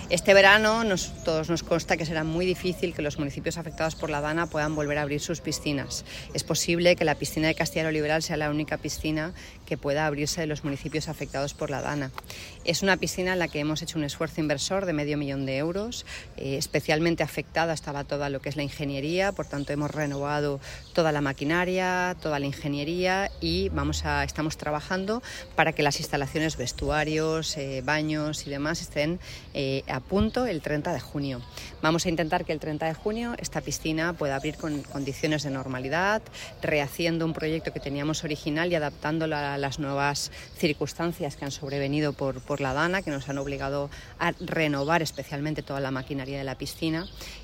Este verano todos nos consta que será muy difícil que los municipios afectados por la Dana puedan volver a abrir sus piscinas. Es posible que la piscina de Castellar-Oliveral sea la única piscina que pueda abrirse de los municipios afectados por la Dana. Es una piscina en la que hemos hecho un esfuerzo inversor de €500.000. Especialmente afectada estaba toda lo que es la ingeniería, por tanto hemos renovado toda la maquinaria, toda la ingeniería y estamos trabajando para que las instalaciones, vestuarios, baños y demás estén a punto el 30 de junio. Vamos a intentar que el 30 de junio esta piscina pueda abrir con condiciones de normalidad, rehaciendo un proyecto que teníamos original y adaptándolo a las nuevas circunstancias que han sobrevenido por la Dana, que nos han obligado a renovar especialmente toda la maquinaria de la piscina.